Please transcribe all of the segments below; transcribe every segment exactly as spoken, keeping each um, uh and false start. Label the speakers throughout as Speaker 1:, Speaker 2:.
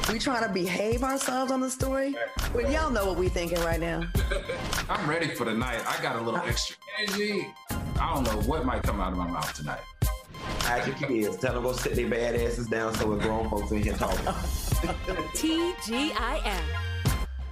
Speaker 1: We trying to behave ourselves on the story? Well, y'all know what we thinking right now.
Speaker 2: I'm ready for the night. I got a little extra energy. I don't know what might come out of my mouth tonight.
Speaker 3: Hide your kids. Tell them go sit their bad asses down so we're grown folks in here talking.
Speaker 4: T G I F.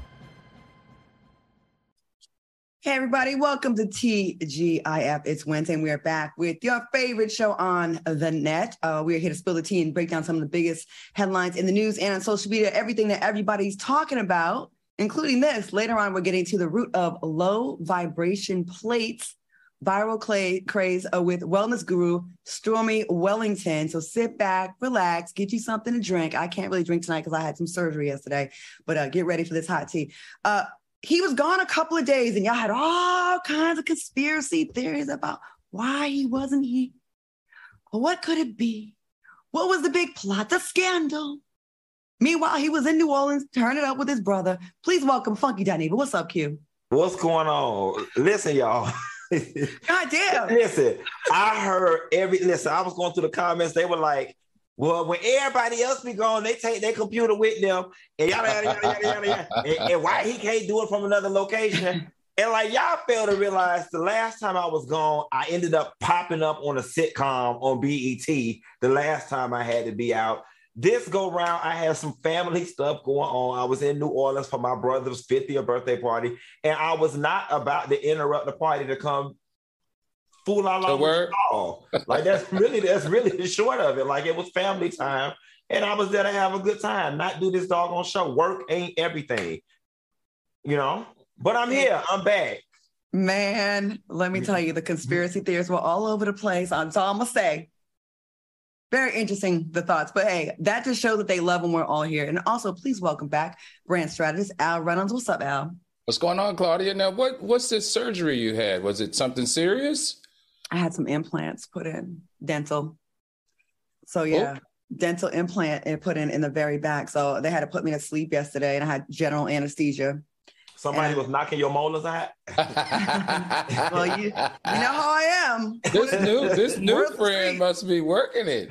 Speaker 1: Hey, everybody. Welcome to T G I F. It's Wednesday, and we are back with your favorite show on the net. Uh, we are here to spill the tea and break down some of the biggest headlines in the news and on social media, everything that everybody's talking about, including this. Later on, we're getting to the root of low vibration plates, viral clay craze uh, with wellness guru Stormy Wellington. So sit back, relax, get you something to drink. I can't really drink tonight because I had some surgery yesterday, but uh, get ready for this hot tea. Uh, He was gone a couple of days and y'all had all kinds of conspiracy theories about why he wasn't here. What could it be? What was the big plot, the scandal? Meanwhile, he was in New Orleans, turning up with his brother. Please welcome Funky Dineva. What's up, Q?
Speaker 3: What's going on? Listen, y'all.
Speaker 1: God damn.
Speaker 3: Listen, I heard every, listen, I was going through the comments. They were like, well, when everybody else be gone, they take their computer with them and yada, yada, yada, yada, yada, yada. And, and why he can't do it from another location. And like, y'all fail to realize the last time I was gone, I ended up popping up on a sitcom on B E T the last time I had to be out. This go round, I had some family stuff going on. I was in New Orleans for my brother's fiftieth birthday party, and I was not about to interrupt the party to come fool all over all. Like that's really that's really the short of it. Like it was family time, and I was there to have a good time, not do this doggone show. Work ain't everything, you know. But I'm here. I'm back.
Speaker 1: Man, let me tell you, the conspiracy theories were all over the place. That's all I'm gonna say. Very interesting, the thoughts. But hey, that just shows that they love when we're all here. And also, please welcome back brand strategist Al Reynolds. What's up, Al?
Speaker 5: What's going on, Claudia? Now, what what's this surgery you had? Was it something serious?
Speaker 1: I had some implants put in, dental. So yeah, oh. dental implant and put in in the very back. So they had to put me to sleep yesterday, and I had general anesthesia.
Speaker 3: Somebody
Speaker 1: and...
Speaker 3: was knocking your molars out.
Speaker 1: Well, you, you know how I am.
Speaker 5: This new this new friend must be working it.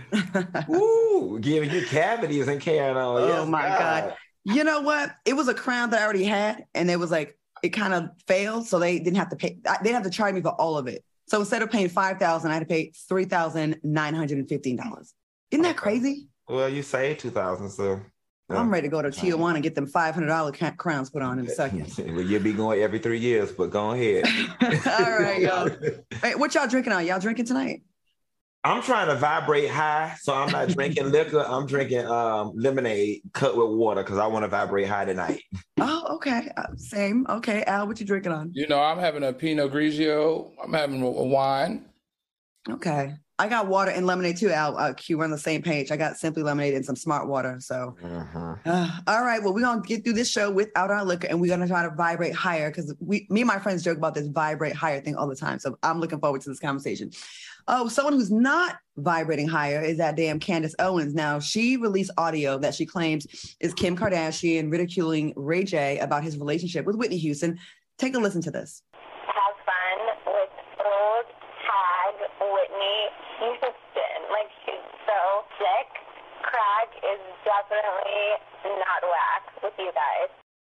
Speaker 3: Ooh, giving you cavities and carrying on.
Speaker 1: Oh
Speaker 3: yes,
Speaker 1: my God. God! You know what? It was a crown that I already had, and it was like it kind of failed, so they didn't have to pay. They didn't have to charge me for all of it. So instead of paying five thousand dollars, I had to pay three thousand nine hundred fifteen dollars. Isn't that okay. crazy?
Speaker 3: Well, you saved two thousand dollars, so. Yeah.
Speaker 1: I'm ready to go to Tijuana and get them five hundred dollars crowns put on in a second.
Speaker 3: Well, you'll be going every three years, but go ahead.
Speaker 1: All right, y'all. Hey, what y'all drinking on? Y'all drinking tonight?
Speaker 3: I'm trying to vibrate high, so I'm not drinking liquor. I'm drinking um, lemonade cut with water because I want to vibrate high tonight.
Speaker 1: Oh, okay. Uh, same. Okay, Al, what you drinking on?
Speaker 5: You know, I'm having a Pinot Grigio. I'm having a wine.
Speaker 1: Okay. I got water and lemonade too, Al. Uh, Q, we're on the same page. I got Simply Lemonade and some Smart Water. So, uh-huh. uh, all right. Well, we're going to get through this show without our liquor, and we're going to try to vibrate higher because we, me and my friends joke about this vibrate higher thing all the time. So I'm looking forward to this conversation. Oh, someone who's not vibrating higher is that damn Candace Owens. Now, she released audio that she claims is Kim Kardashian ridiculing Ray J about his relationship with Whitney Houston. Take a listen to this.
Speaker 6: Have fun with old hag Whitney Houston. Like, she's so sick. Craig is definitely not whack with you guys.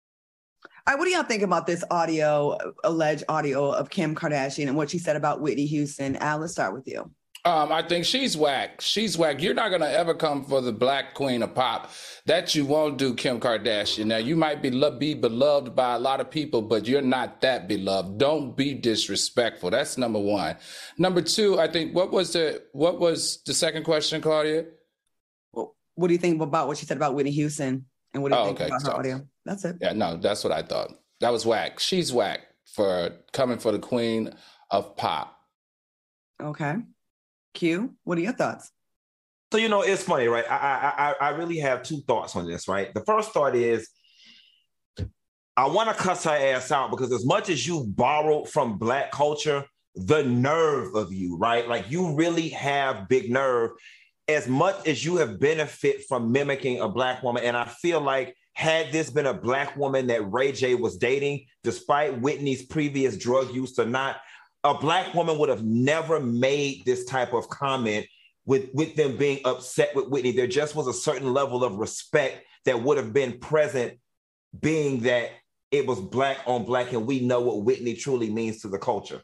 Speaker 1: All right, what do y'all think about this audio, alleged audio of Kim Kardashian and what she said about Whitney Houston? Al, let's start with you.
Speaker 5: Um, I think she's whack. She's whack. You're not going to ever come for the black queen of pop. That you won't do, Kim Kardashian. Now, you might be, lo- be beloved by a lot of people, but you're not that beloved. Don't be disrespectful. That's number one. Number two, I think, what was the what was the second question, Claudia?
Speaker 1: Well, what do you think about what she said about Whitney Houston? And what do you
Speaker 5: oh,
Speaker 1: think
Speaker 5: okay.
Speaker 1: about her
Speaker 5: so,
Speaker 1: audio? That's it.
Speaker 5: Yeah, no, that's what I thought. That was whack. She's whack for coming for the queen of pop.
Speaker 1: Okay. Q, what are your thoughts?
Speaker 3: So, you know, it's funny, right? I, I, I really have two thoughts on this, right? The first thought is I want to cuss her ass out because as much as you borrowed from Black culture, the nerve of you, right? Like you really have big nerve as much as you have benefit from mimicking a Black woman. And I feel like had this been a Black woman that Ray J was dating, despite Whitney's previous drug use or not, a Black woman would have never made this type of comment with, with them being upset with Whitney. There just was a certain level of respect that would have been present, being that it was black on black and we know what Whitney truly means to the culture.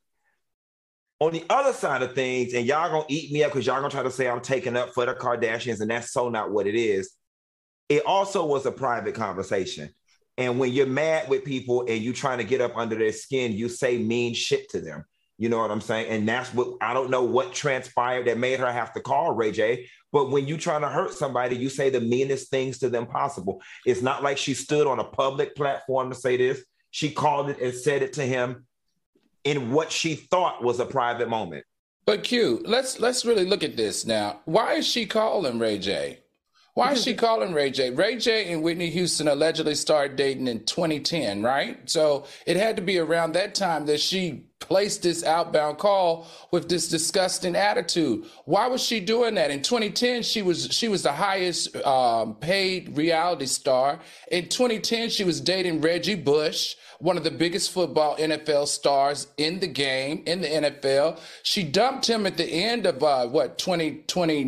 Speaker 3: On the other side of things, and y'all gonna eat me up because y'all gonna try to say I'm taking up for the Kardashians, and that's so not what it is. It also was a private conversation. And when you're mad with people and you trying to get up under their skin, you say mean shit to them. You know what I'm saying? And that's what, I don't know what transpired that made her have to call Ray J. But when you trying to hurt somebody, you say the meanest things to them possible. It's not like she stood on a public platform to say this. She called it and said it to him in what she thought was a private moment.
Speaker 5: But Q, let's let's really look at this now. Why is she calling Ray J? Why is she calling Ray J? Ray J and Whitney Houston allegedly started dating in twenty ten, right? So it had to be around that time that she placed this outbound call with this disgusting attitude. Why was she doing that? In twenty ten, she was she was the highest um, paid reality star. In twenty ten, she was dating Reggie Bush, one of the biggest football N F L stars in the game, in the N F L. She dumped him at the end of, uh, what, twenty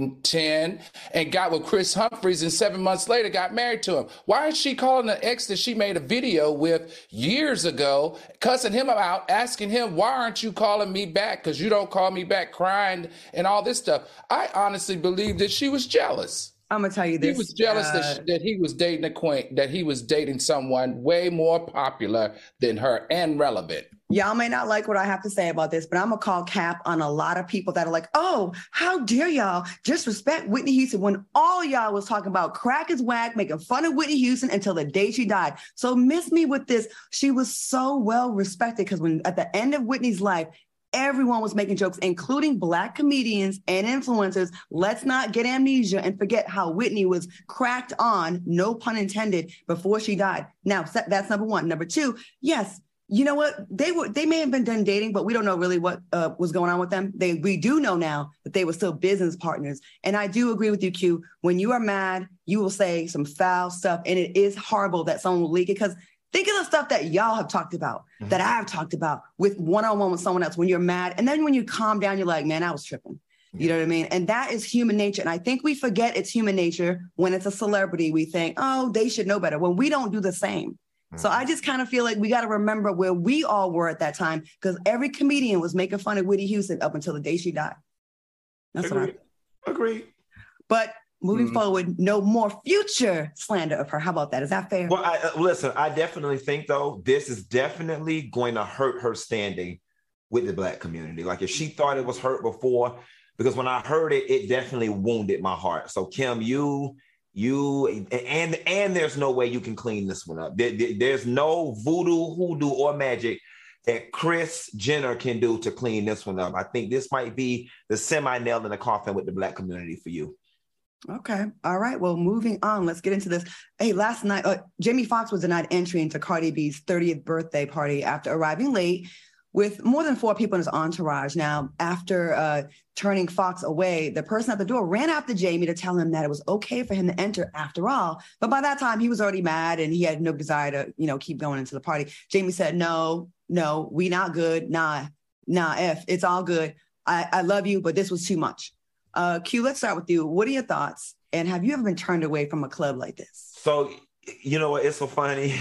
Speaker 5: ten, and got with Chris Humphries, and seven months later got married to him. Why is she calling the ex that she made a video with years ago, cussing him out, asking him, why aren't you calling me back? Because you don't call me back, crying and all this stuff. I honestly believe that she was jealous.
Speaker 1: I'm gonna tell you this.
Speaker 5: He was jealous
Speaker 1: uh,
Speaker 5: that, she, that he was dating a queen, that he was dating someone way more popular than her and relevant.
Speaker 1: Y'all may not like what I have to say about this, but I'm gonna call cap on a lot of people that are like, oh, how dare y'all disrespect Whitney Houston when all y'all was talking about crack is whack, making fun of Whitney Houston until the day she died. So miss me with this. She was so well respected because when at the end of Whitney's life, everyone was making jokes, including Black comedians and influencers. Let's not get amnesia and forget how Whitney was cracked on, no pun intended, before she died. Now, that's number one. Number two, yes, you know what? They were they may have been done dating, but we don't know really what uh, was going on with them. They we do know now that they were still business partners. And I do agree with you, Q. When you are mad, you will say some foul stuff, and it is horrible that someone will leak it because think of the stuff that y'all have talked about, mm-hmm. that I've talked about with one-on-one with someone else when you're mad. And then when you calm down, you're like, man, I was tripping. You know what I mean? And that is human nature. And I think we forget it's human nature when it's a celebrity. We think, oh, they should know better. When we don't do the same. Mm-hmm. So I just kind of feel like we got to remember where we all were at that time because every comedian was making fun of Whitney Houston up until the day she died. That's
Speaker 3: Agreed.
Speaker 1: what I
Speaker 3: Agreed.
Speaker 1: But moving
Speaker 3: mm-hmm.
Speaker 1: forward, no more future slander of her. How about that? Is that fair?
Speaker 3: Well, I, uh, listen, I definitely think, though, this is definitely going to hurt her standing with the Black community. Like if she thought it was hurt before, because when I heard it, it definitely wounded my heart. So Kim, you, you, and and there's no way you can clean this one up. There, there, there's no voodoo, hoodoo, or magic that Kris Jenner can do to clean this one up. I think this might be the semi-nail in the coffin with the Black community for you.
Speaker 1: Okay. All right. Well, moving on. Let's get into this. Hey, last night, uh, Jamie Foxx was denied entry into Cardi B's thirtieth birthday party after arriving late with more than four people in his entourage. Now, after uh, turning Foxx away, the person at the door ran after Jamie to tell him that it was okay for him to enter after all. But by that time, he was already mad and he had no desire to, you know, keep going into the party. Jamie said, no, no, we not good. Nah, nah, F, it's all good. I, I love you, but this was too much. Uh, Q, let's start with you. What are your thoughts? And have you ever been turned away from a club like this?
Speaker 3: So, you know what? It's so funny.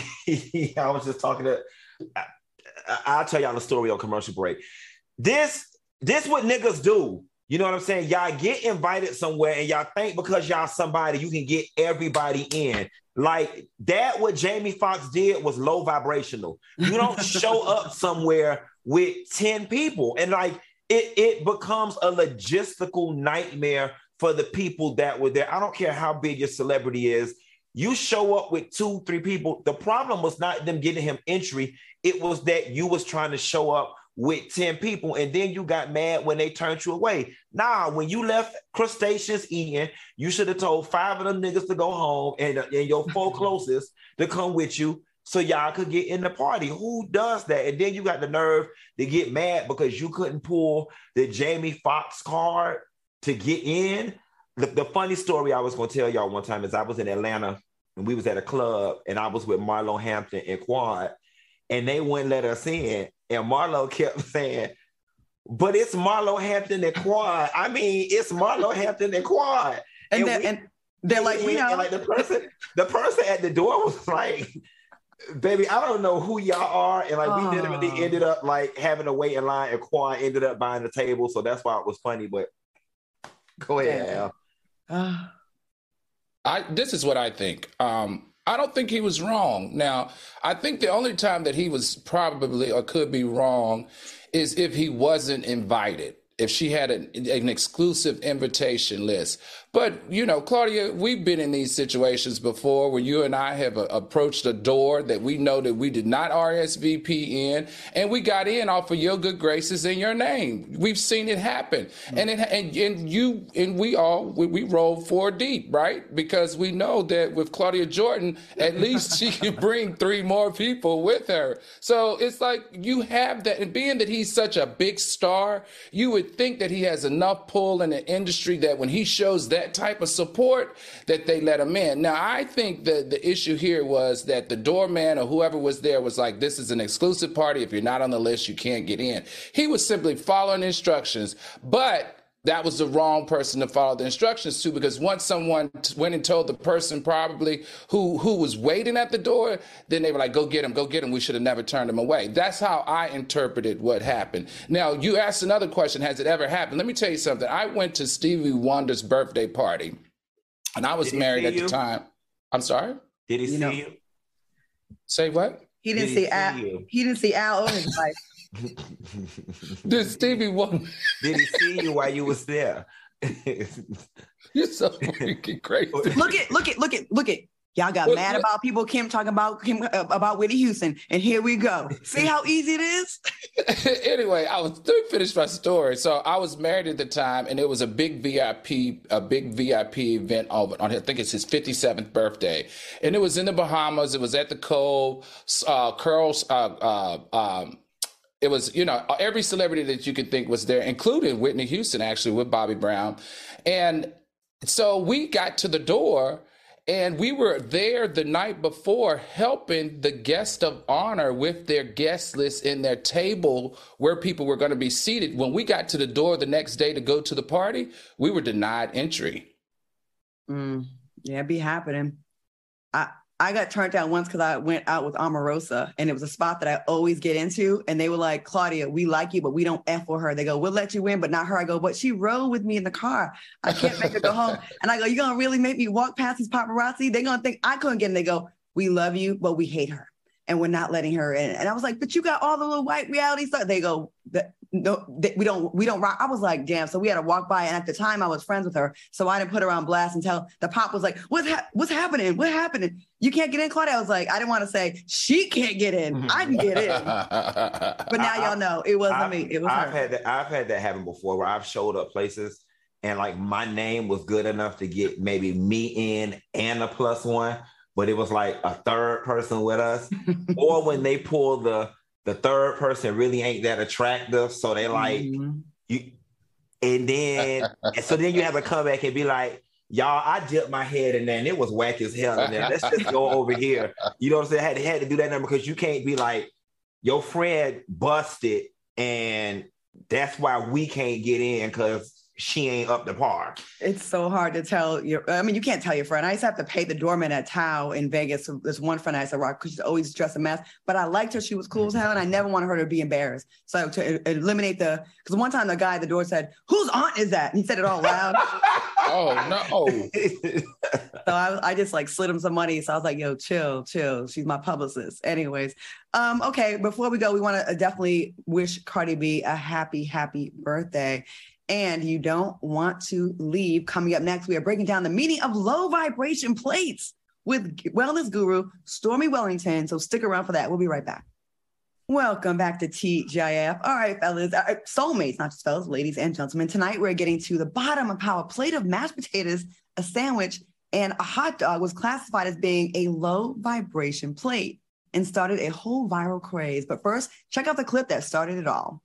Speaker 3: I was just talking to, I, I'll tell y'all the story on commercial break. This, this what niggas do. You know what I'm saying? Y'all get invited somewhere and y'all think because y'all somebody, you can get everybody in. Like that, what Jamie Foxx did was low vibrational. You don't show up somewhere with ten people. And like, It, it becomes a logistical nightmare for the people that were there. I don't care how big your celebrity is. You show up with two, three people. The problem was not them getting him entry. It was that you was trying to show up with ten people and then you got mad when they turned you away. Nah, when you left Crustaceans eating, you should have told five of them niggas to go home and, and your four closest to come with you so y'all could get in the party. Who does that? And then you got the nerve to get mad because you couldn't pull the Jamie Foxx card to get in. The, the funny story I was going to tell y'all one time is I was in Atlanta and we was at a club and I was with Marlo Hampton and Quad and they wouldn't let us in. And Marlo kept saying, but it's Marlo Hampton and Quad. I mean, it's Marlo Hampton and Quad.
Speaker 1: And,
Speaker 3: And,
Speaker 1: then,
Speaker 3: we,
Speaker 1: and They're like, we know.
Speaker 3: And like the person, the person at the door was like, baby, I don't know who y'all are. And like, we literally
Speaker 1: Oh.
Speaker 3: ended up like having to wait in line, and Quan ended up buying the table. So that's why it was funny. But go ahead,
Speaker 1: Yeah.
Speaker 3: Al.
Speaker 1: Uh,
Speaker 5: I this is what I think. Um, I don't think he was wrong. Now, I think the only time that he was probably or could be wrong is if he wasn't invited, if she had an, an exclusive invitation list. But, you know, Claudia, we've been in these situations before where you and I have uh, approached a door that we know that we did not R S V P in, and we got in off of your good graces in your name. We've seen it happen. Mm-hmm. And it, and, and you and we all, we, we rolled four deep, right? Because we know that with Claudia Jordan, at least she can bring three more people with her. So it's like you have that. And being that he's such a big star, you would think that he has enough pull in the industry that when he shows that type of support, that they let him in. Now, I think that the issue here was that the doorman or whoever was there was like, this is an exclusive party. If you're not on the list, you can't get in. He was simply following instructions, but that was the wrong person to follow the instructions to, because once someone t- went and told the person probably who who was waiting at the door, then they were like, go get him, go get him. We should have never turned him away. That's how I interpreted what happened. Now, you asked another question, has it ever happened? Let me tell you something. I went to Stevie Wonder's birthday party, and I was
Speaker 3: Did he
Speaker 5: married
Speaker 3: see
Speaker 5: at the
Speaker 3: you?
Speaker 5: time. I'm sorry?
Speaker 3: Did he
Speaker 1: You
Speaker 3: see
Speaker 1: know.
Speaker 3: you?
Speaker 5: Say what?
Speaker 1: he didn't
Speaker 3: Did he
Speaker 1: see
Speaker 3: see
Speaker 1: Al.
Speaker 3: you?
Speaker 1: He didn't see Al or his wife.
Speaker 5: Did Stevie Wonder?
Speaker 3: Did he see you while you was there?
Speaker 5: You're so freaking crazy.
Speaker 1: Look at, look at, look at, look at. Y'all got
Speaker 5: What-
Speaker 1: mad
Speaker 5: what-
Speaker 1: about people Kim talking about Kim uh, about Whitney Houston, and here we go. See how easy it is?
Speaker 5: Anyway, I was let me finish my story. So I was married at the time, and it was a big V I P, a big V I P event on, on I think it's his fifty-seventh birthday, and it was in the Bahamas. It was at the Cove, uh, Curls. Uh, uh, um, it was, you know, every celebrity that you could think was there, including Whitney Houston, actually, with Bobby Brown, and so we got to the door. And we were there the night before helping the guest of honor with their guest list in their table where people were going to be seated. When we got to the door the next day to go to the party, we were denied entry.
Speaker 1: Mm, yeah, it be happening. I I got turned down once because I went out with Omarosa, and it was a spot that I always get into. And they were like, Claudia, we like you, but we don't F with her. They go, we'll let you in, but not her. I go, but she rode with me in the car. I can't make her go home. And I go, you're going to really make me walk past these paparazzi? They're going to think I couldn't get in. They go, we love you, but we hate her. And we're not letting her in. And I was like, but you got all the little white reality stuff. They go, no, they, we don't, we don't rock. I was like, damn. So we had to walk by. And at the time I was friends with her. So I didn't put her on blast until the pop was like, what's, ha- what's happening? What happening? You can't get in, Claudia? I was like, I didn't want to say, she can't get in. I can get in. But now
Speaker 3: I-
Speaker 1: y'all know it wasn't
Speaker 3: I've,
Speaker 1: me. It was
Speaker 3: I've
Speaker 1: her.
Speaker 3: had that. I've had that happen before, where I've showed up places and like my name was good enough to get maybe me in and a plus one, but it was like a third person with us. Or when they pull the the third person really ain't that attractive, so they like
Speaker 1: Mhm.
Speaker 3: you, and then and so then you have to come back and be like, y'all, I dipped my head in there and it was whack as hell in there. Let's just go over here. You know what I'm saying? I had to, had to do that number because you can't be like, your friend busted and that's why we can't get in because she ain't up to par.
Speaker 1: It's so hard to tell your, I mean, you can't tell your friend. I used to have to pay the doorman at Tao in Vegas. So there's one friend I used to rock because she's always dressed a mess, but I liked her. She was cool as hell. And I never wanted her to be embarrassed. So to e- eliminate the, because one time the guy at the door said, whose aunt is that? And he said it all loud.
Speaker 5: Oh, no.
Speaker 1: So I, I just like slid him some money. So I was like, yo, chill, chill. She's my publicist. Anyways. Um, okay. Before we go, we want to definitely wish Cardi B a happy, happy birthday. And you don't want to leave. Coming up next, we are breaking down the meaning of low vibration plates with wellness guru Stormy Wellington. So stick around for that. We'll be right back. Welcome back to T G I F. All right, fellas, uh, soulmates, not just fellas, ladies and gentlemen. Tonight, we're getting to the bottom of how a plate of mashed potatoes, a sandwich, and a hot dog was classified as being a low vibration plate and started a whole viral craze. But first, check out the clip that started it all.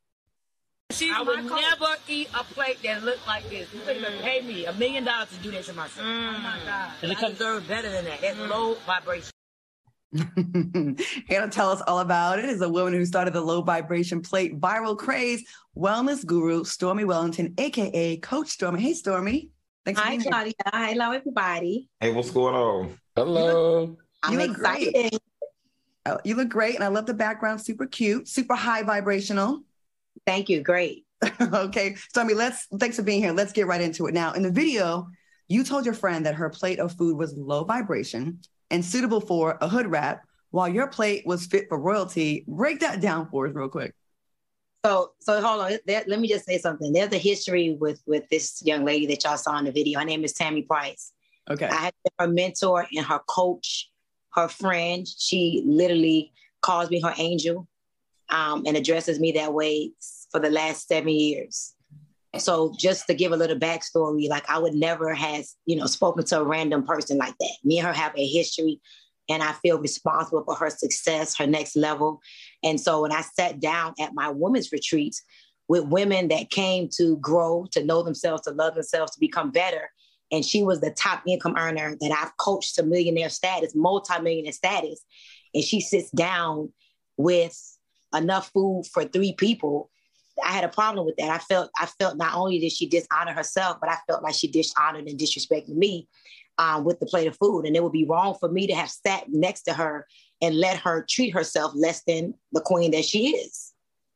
Speaker 7: I would never eat a plate that looked like this. You could even pay me a million dollars to do that to myself. Oh my God. I deserve better than that. That's low vibration.
Speaker 1: Here to tell us all about it is a woman who started the low vibration plate viral craze, wellness guru Stormy Wellington, aka Coach Stormy. Hey, Stormy. Thanks for
Speaker 8: Hi,
Speaker 1: being here.
Speaker 8: Claudia. Hello, everybody.
Speaker 3: Hey, what's going on?
Speaker 5: Hello.
Speaker 8: I'm
Speaker 1: You look
Speaker 8: excited.
Speaker 1: great. Oh, you look great, and I love the background. Super cute, super high vibrational.
Speaker 8: Thank you. Great.
Speaker 1: Okay, so I mean, let's. Thanks for being here. Let's get right into it now. In the video, you told your friend that her plate of food was low vibration and suitable for a hood rat, while your plate was fit for royalty. Break that down for us, real quick.
Speaker 8: So, so hold on. There, let me just say something. There's a history with with this young lady that y'all saw in the video. Her name is Tammy Price.
Speaker 1: Okay.
Speaker 8: I had her mentor and her coach, her friend. She literally calls me her angel, um, and addresses me that way for the last seven years. So just to give a little backstory, like I would never have, you know, spoken to a random person like that. Me and her have a history, and I feel responsible for her success, her next level. And so when I sat down at my women's retreats with women that came to grow, to know themselves, to love themselves, to become better, and she was the top income earner that I've coached to millionaire status, multi-millionaire status, and she sits down with enough food for three people, I had a problem with that. I felt I felt not only did she dishonor herself, but I felt like she dishonored and disrespected me um, with the plate of food. And it would be wrong for me to have sat next to her and let her treat herself less than the queen that she is.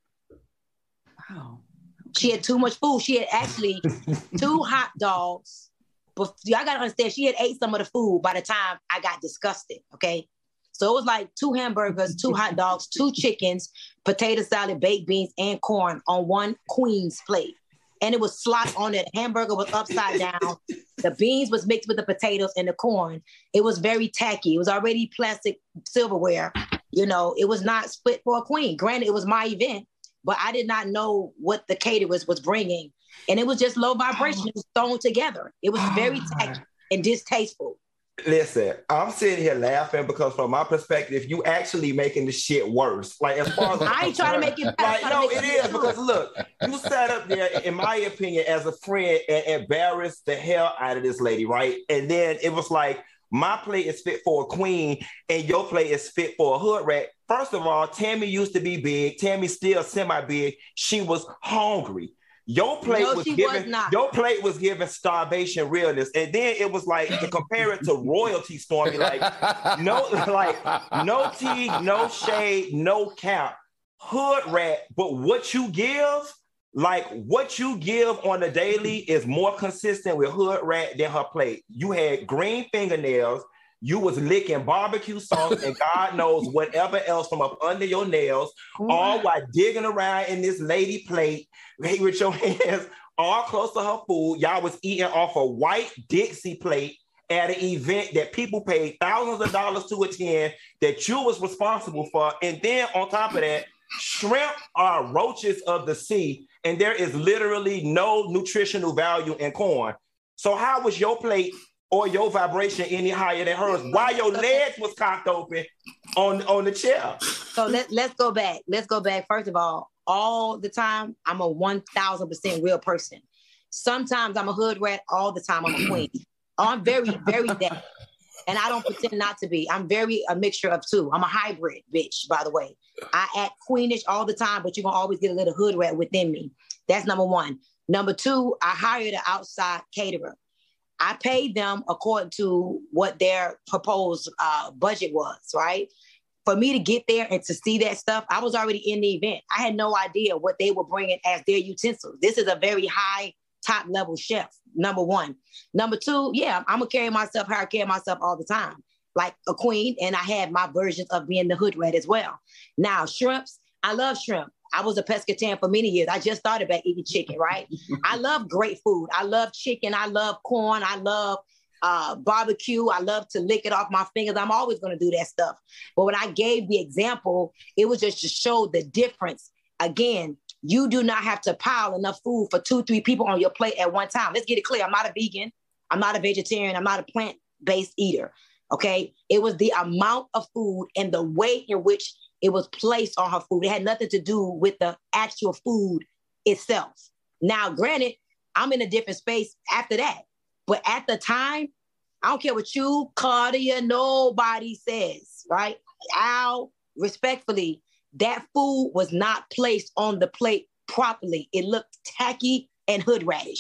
Speaker 1: Wow.
Speaker 8: She had too much food. She had actually two hot dogs. But I got to understand, she had ate some of the food by the time I got disgusted, okay? So it was like two hamburgers, two hot dogs, two chickens, potato salad, baked beans, and corn on one queen's plate. And it was slot on it. The hamburger was upside down. The beans was mixed with the potatoes and the corn. It was very tacky. It was already plastic silverware. You know, it was not split for a queen. Granted, it was my event, but I did not know what the caterers was bringing. And it was just low vibration. It was thrown together. It was very tacky and distasteful.
Speaker 3: Listen, I'm sitting here laughing because from my perspective, you actually making the shit worse. Like as far as
Speaker 8: I ain't trying to make it
Speaker 3: like,
Speaker 8: better.
Speaker 3: no, it is because look, you sat up there, in my opinion, as a friend and embarrassed the hell out of this lady, right? And then it was like, my plate is fit for a queen and your plate is fit for a hood rat. First of all, Tammy used to be big. Tammy's still semi-big. She was hungry. Your plate
Speaker 8: No,
Speaker 3: was
Speaker 8: she
Speaker 3: given.
Speaker 8: was not.
Speaker 3: Your plate was given starvation realness, and then it was like to compare it to royalty, Stormy. Like no, like no tea, no shade, no cap, hood rat. But what you give, like what you give on the daily, is more consistent with hood rat than her plate. You had green fingernails. You was licking barbecue sauce and God knows whatever else from up under your nails, all while digging around in this lady plate with your hands all close to her food. Y'all was eating off a white Dixie plate at an event that people paid thousands of dollars to attend that you was responsible for. And then on top of that, shrimp are roaches of the sea, and there is literally no nutritional value in corn. So how was your plate or your vibration any higher than hers while your legs was cocked open on, on the chair?
Speaker 8: So let, let's go back. Let's go back. First of all, all the time, I'm a one thousand percent real person. Sometimes I'm a hood rat. All the time, I'm a queen. I'm very, very that. And I don't pretend not to be. I'm very a mixture of two. I'm a hybrid bitch, by the way. I act queenish all the time, but you're going to always get a little hood rat within me. That's number one. Number two, I hired an outside caterer. I paid them according to what their proposed uh, budget was, right? For me to get there and to see that stuff, I was already in the event. I had no idea what they were bringing as their utensils. This is a very high, top level chef, number one. Number two, yeah, I'm going to carry myself how I carry myself all the time, like a queen, and I had my versions of being the hood rat as well. Now, shrimps, I love shrimp. I was a pescatarian for many years. I just started back eating chicken, right? I love great food. I love chicken. I love corn. I love uh, barbecue. I love to lick it off my fingers. I'm always going to do that stuff. But when I gave the example, it was just to show the difference. Again, you do not have to pile enough food for two, three people on your plate at one time. Let's get it clear. I'm not a vegan. I'm not a vegetarian. I'm not a plant-based eater, okay? It was the amount of food and the way in which it was placed on her food. It had nothing to do with the actual food itself. Now, granted, I'm in a different space after that. But at the time, I don't care what you, Claudia, nobody says, right? Al, respectfully, that food was not placed on the plate properly. It looked tacky and hood radish.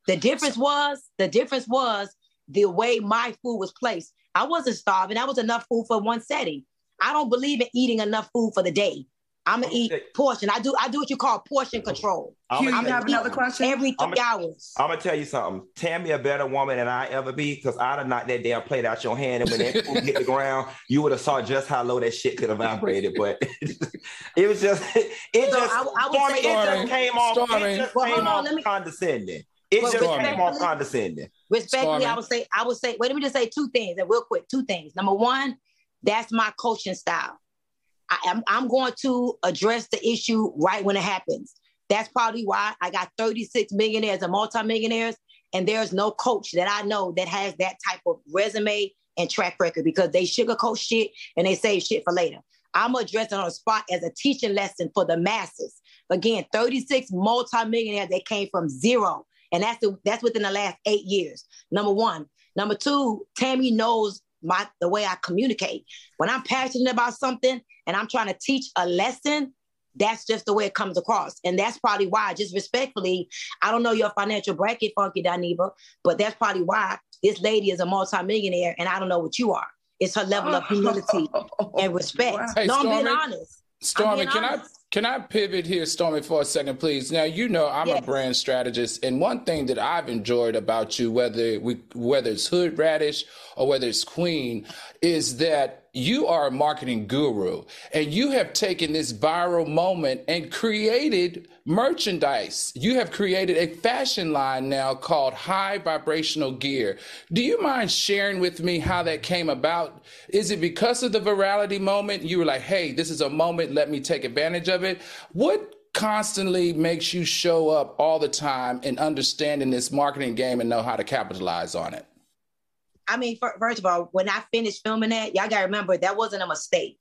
Speaker 8: The difference was, the difference was the way my food was placed. I wasn't starving. That was enough food for one setting. I don't believe in eating enough food for the day. I'm gonna eat portion. I do I do what you call portion control.
Speaker 1: I'm gonna have another question.
Speaker 8: Every three
Speaker 3: I'm gonna,
Speaker 8: hours.
Speaker 3: I'm gonna tell you something. Tammy a better woman than I ever be, because I'd have knocked that damn plate out your hand, and when that food hit the ground, you would have saw just how low that shit could have vibrated. But it was just it
Speaker 8: So
Speaker 3: just
Speaker 8: I- I would
Speaker 3: Stormy,
Speaker 8: say-
Speaker 3: it just came off.
Speaker 5: Stormy.
Speaker 3: It just
Speaker 8: Well,
Speaker 3: came
Speaker 8: hold on,
Speaker 3: off
Speaker 8: let me-
Speaker 3: condescending. It
Speaker 8: Well,
Speaker 3: just
Speaker 8: Stormy.
Speaker 3: came off condescending.
Speaker 8: Respectfully,
Speaker 5: Stormy.
Speaker 8: I would say, I would say, wait, let me just say two things, and real quick, two things. Number one, that's my coaching style. I am I'm going to address the issue right when it happens. That's probably why I got thirty-six millionaires and multimillionaires, and there's no coach that I know that has that type of resume and track record, because they sugarcoat shit and they save shit for later. I'm addressing on the spot as a teaching lesson for the masses. Again, thirty-six multimillionaires that came from zero. And that's the, that's within the last eight years. Number one. Number two, Tammy knows my the way I communicate. When I'm passionate about something and I'm trying to teach a lesson, that's just the way it comes across. And that's probably why, just respectfully, I don't know your financial bracket, Funky Dineva, but that's probably why this lady is a multimillionaire and I don't know what you are. It's her level of humility and respect.
Speaker 5: Hey,
Speaker 8: no, I'm being
Speaker 5: Stormy.
Speaker 8: honest.
Speaker 5: Stormy,
Speaker 8: being
Speaker 5: can I
Speaker 8: honest.
Speaker 5: can I pivot here, Stormy, for a second, please? Now, you know I'm
Speaker 8: Yes.
Speaker 5: a brand strategist, and one thing that I've enjoyed about you, whether we whether it's Hood Radish or whether it's Queen, is that you are a marketing guru, and you have taken this viral moment and created merchandise. You have created a fashion line now called High Vibrational Gear. Do you mind sharing with me how that came about? Is it because of the virality moment? You were like, hey, this is a moment, let me take advantage of it. What constantly makes you show up all the time and understanding this marketing game and know how to capitalize on it?
Speaker 8: I mean, fir- first of all, when I finished filming that, y'all gotta remember that wasn't a mistake.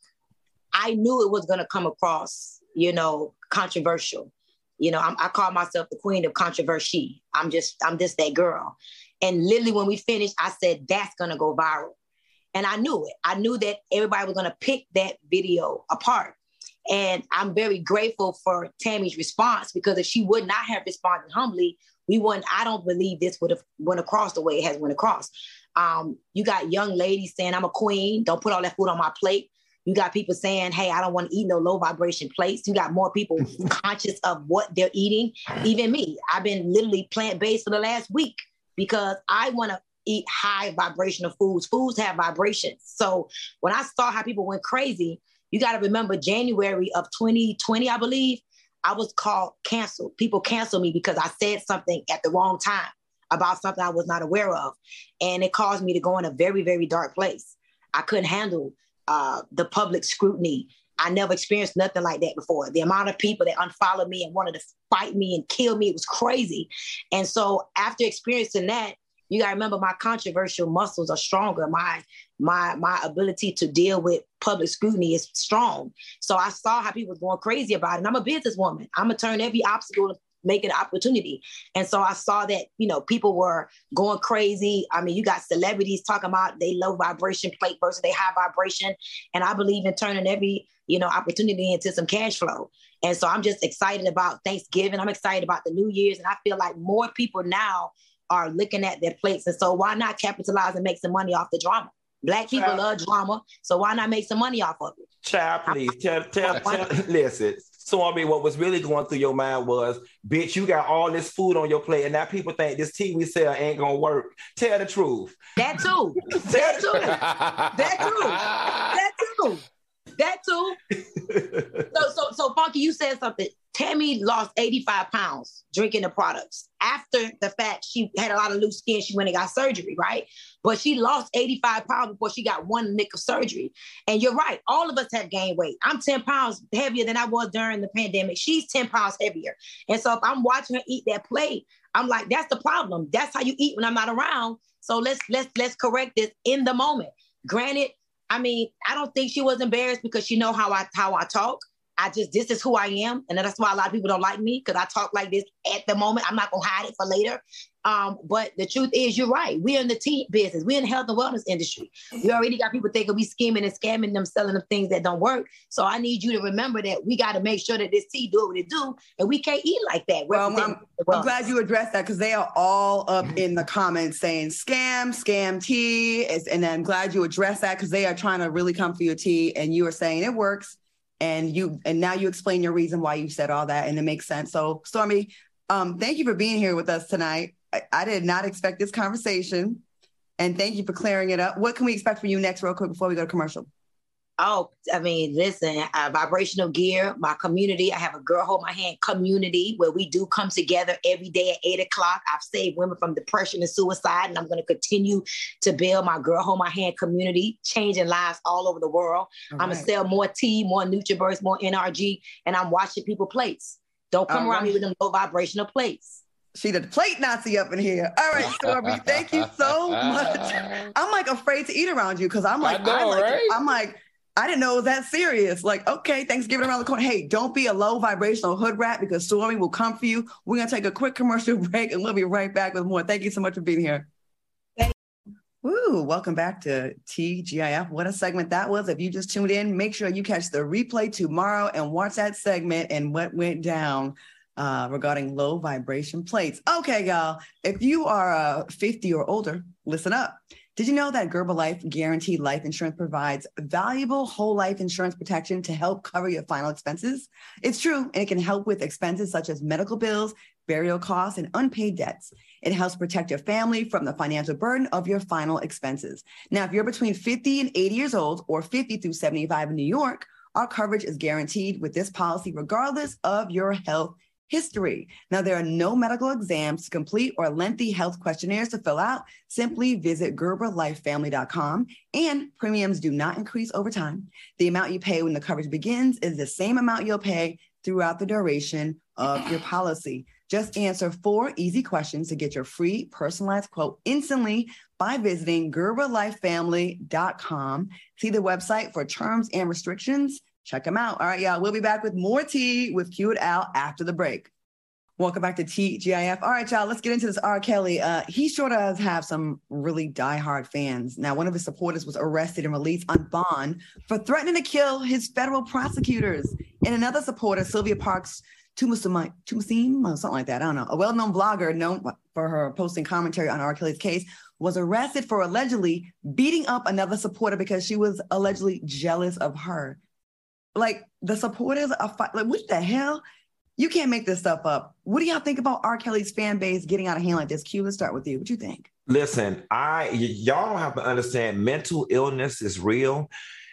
Speaker 8: I knew it was gonna come across, you know, controversial. You know, I'm, I call myself the queen of controversy. I'm just, I'm just that girl. And literally, when we finished, I said that's gonna go viral, and I knew it. I knew that everybody was gonna pick that video apart. And I'm very grateful for Tammy's response, because if she would not have responded humbly, we wouldn't. I don't believe this would have went across the way it has went across. Um, you got young ladies saying, I'm a queen, don't put all that food on my plate. You got people saying, hey, I don't want to eat no low vibration plates. You got more people conscious of what they're eating. Even me, I've been literally plant-based for the last week because I want to eat high vibrational foods. Foods have vibrations. So when I saw how people went crazy, you got to remember January of twenty twenty, I believe, I was called canceled. People canceled me because I said something at the wrong time about something I was not aware of. And it caused me to go in a very, very dark place. I couldn't handle uh, the public scrutiny. I never experienced nothing like that before. The amount of people that unfollowed me and wanted to fight me and kill me, it was crazy. And so after experiencing that, you gotta remember my controversial muscles are stronger. My, my, my ability to deal with public scrutiny is strong. So I saw how people were going crazy about it. And I'm a businesswoman. I'm gonna turn every obstacle make an opportunity. And so I saw that, you know, people were going crazy. I mean, you got celebrities talking about they low vibration plate versus they high vibration. And I believe in turning every, you know, opportunity into some cash flow. And so I'm just excited about Thanksgiving. I'm excited about the New Year's. And I feel like more people now are looking at their plates. And so why not capitalize and make some money off the drama? Black people
Speaker 3: Child.
Speaker 8: love drama. So why not make some money off of it?
Speaker 3: Child, please tell, tell, tell, listen. So I mean, what was really going through your mind was, bitch, you got all this food on your plate, and now people think this tea we sell ain't gonna work. Tell the truth.
Speaker 8: That too. That too. That too. That too. That too. So, so, so, Funky, you said something. Tammy lost eighty-five pounds drinking the products. After the fact, she had a lot of loose skin. She went and got surgery, right? But she lost eighty-five pounds before she got one nick of surgery. And you're right. All of us have gained weight. I'm ten pounds heavier than I was during the pandemic. She's ten pounds heavier. And so if I'm watching her eat that plate, I'm like, that's the problem. That's how you eat when I'm not around. So let's let's let's correct this in the moment. Granted, I mean, I don't think she was embarrassed because she know how I how I talk. I just, this is who I am. And that's why a lot of people don't like me, because I talk like this at the moment. I'm not going to hide it for later. Um, but the truth is, you're right. We're in the tea business. We're in the health and wellness industry. We already got people thinking we scheming and scamming them, selling them things that don't work. So I need you to remember that we got to make sure that this tea do what it do, and we can't eat like that.
Speaker 1: Well, I'm, I'm glad you addressed that, because they are all up in the comments saying scam, scam tea. And I'm glad you addressed that, because they are trying to really come for your tea, and you are saying it works. And you, and now you explain your reason why you said all that, and it makes sense. So, Stormy, um, thank you for being here with us tonight. I, I did not expect this conversation, and thank you for clearing it up. What can we expect from you next, real quick, before we go to commercial?
Speaker 8: Oh, I mean, listen, uh, vibrational gear, my community. I have a Girl Hold My Hand community where we do come together every day at eight o'clock. I've saved women from depression and suicide, and I'm going to continue to build my Girl Hold My Hand community, changing lives all over the world. All I'm right. going to sell more tea, more NutriBurst, more N R G, and I'm washing people's plates. Don't come all around right. me with them low vibrational plates.
Speaker 1: She the plate Nazi up in here. All right, Stormy, thank you so much. I'm like afraid to eat around you, because I'm like, I know, I like right? I'm like, I didn't know it was that serious. Like, okay, Thanksgiving around the corner. Hey, don't be a low vibrational hood rat, because Stormy will come for you. We're going to take a quick commercial break, and we'll be right back with more. Thank you so much for being here. Woo, welcome back to T G I F. What a segment that was. If you just tuned in, make sure you catch the replay tomorrow and watch that segment and what went down uh, regarding low vibration plates. Okay, y'all, if you are uh, fifty or older, listen up. Did you know that Gerber Life Guaranteed Life Insurance provides valuable whole life insurance protection to help cover your final expenses? It's true, and it can help with expenses such as medical bills, burial costs, and unpaid debts. It helps protect your family from the financial burden of your final expenses. Now, if you're between fifty and eighty years old, or fifty through seventy-five in New York, our coverage is guaranteed with this policy regardless of your health history. Now, there are no medical exams to complete or lengthy health questionnaires to fill out. Simply visit Gerber Life Family dot com, and premiums do not increase over time. The amount you pay when the coverage begins is the same amount you'll pay throughout the duration of your policy. Just answer four easy questions to get your free personalized quote instantly by visiting Gerber Life Family dot com. See the website for terms and restrictions. Check them out. All right, y'all. We'll be back with more tea with Q and Al after the break. Welcome back to T G I F. All right, y'all. Let's get into this R. Kelly. Uh, he sure does have some really diehard fans. Now, one of his supporters was arrested and released on bond for threatening to kill his federal prosecutors. And another supporter, Sylvia Parks Tumasim, Tumasim, or something like that. I don't know. A well-known blogger known for her posting commentary on R. Kelly's case was arrested for allegedly beating up another supporter because she was allegedly jealous of her. Like, the supporters are fi- like, what the hell? You can't make this stuff up. What do y'all think about R. Kelly's fan base getting out of hand like this? Q, let's start with you. What you think?
Speaker 3: Listen, I y- y'all don't have to understand mental illness is real.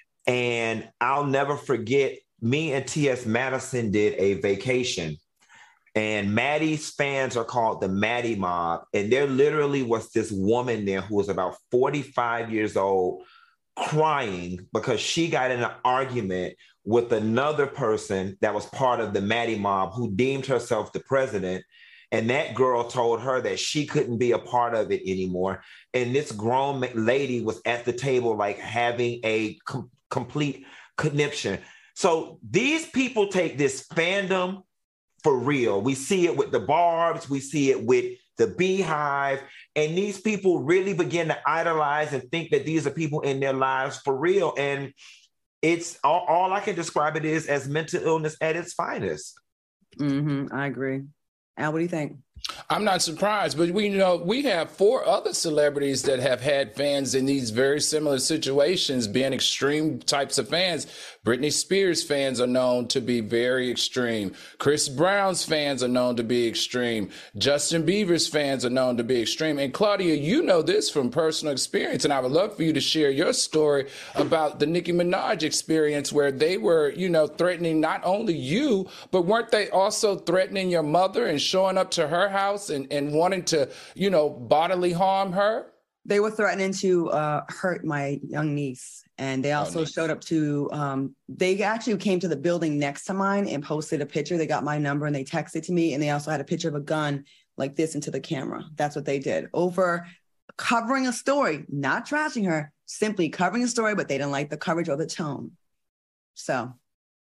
Speaker 3: And I'll never forget, me and T S Madison did a vacation. And Maddie's fans are called the Maddie Mob. And there literally was this woman there who was about forty-five years old, crying because she got in an argument with another person that was part of the Maddie Mob who deemed herself the president. And that girl told her that she couldn't be a part of it anymore. And this grown lady was at the table, like having a com- complete conniption. So these people take this fandom for real. We see it with the Barbs. We see it with the Beehive. And these people really begin to idolize and think that these are people in their lives for real. And it's all, all I can describe it is as mental illness at its finest.
Speaker 1: Mm-hmm, I agree. Al, what do you think?
Speaker 5: I'm not surprised, but we you know we have four other celebrities that have had fans in these very similar situations, being extreme types of fans. Britney Spears fans are known to be very extreme. Chris Brown's fans are known to be extreme. Justin Bieber's fans are known to be extreme. And Claudia, you know this from personal experience, and I would love for you to share your story about the Nicki Minaj experience, where they were, you know, threatening not only you, but weren't they also threatening your mother and showing up to her house and, and wanting to, you know, bodily harm her?
Speaker 1: They were threatening to uh, hurt my young niece. And they also oh, nice. showed up to, um, they actually came to the building next to mine and posted a picture. They got my number and they texted to me. And they also had a picture of a gun like this into the camera. That's what they did over covering a story, not trashing her, simply covering a story, but they didn't like the coverage or the tone. So